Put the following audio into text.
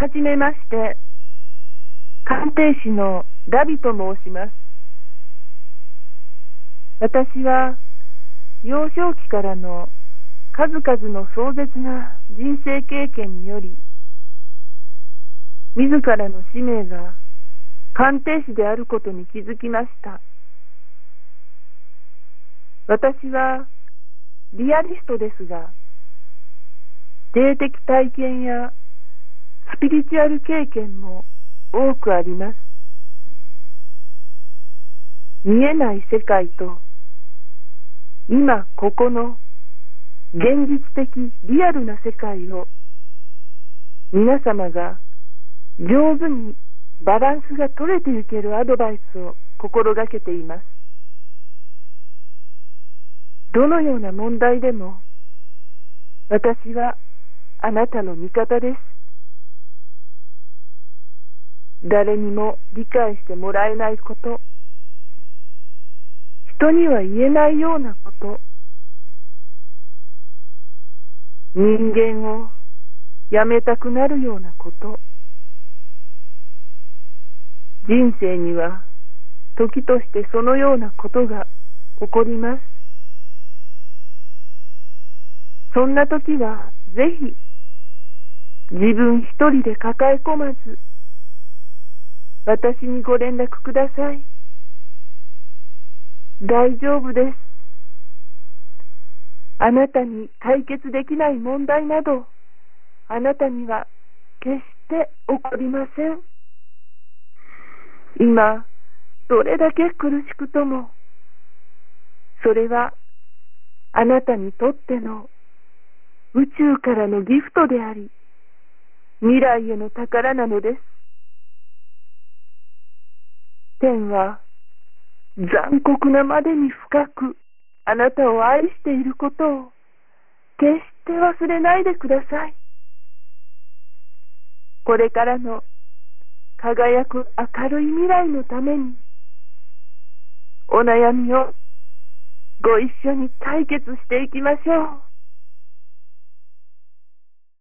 はじめまして、鑑定士のダビと申します。私は幼少期からの数々の壮絶な人生経験により、自らの使命が鑑定士であることに気づきました。私はリアリストですが、霊的体験やスピリチュアル経験も多くあります。見えない世界と今ここの現実的リアルな世界を皆様が上手にバランスが取れていけるアドバイスを心がけています。どのような問題でも私はあなたの味方です。誰にも理解してもらえないこと、人には言えないようなこと、人間をやめたくなるようなこと、人生には時としてそのようなことが起こります。そんな時はぜひ自分一人で抱え込まず、私にご連絡ください。大丈夫です。あなたに解決できない問題など、あなたには決して起こりません。今、どれだけ苦しくとも、それはあなたにとっての宇宙からのギフトであり、未来への宝なのです。天は残酷なまでに深くあなたを愛していることを決して忘れないでください。これからの輝く明るい未来のために、お悩みをご一緒に解決していきましょう。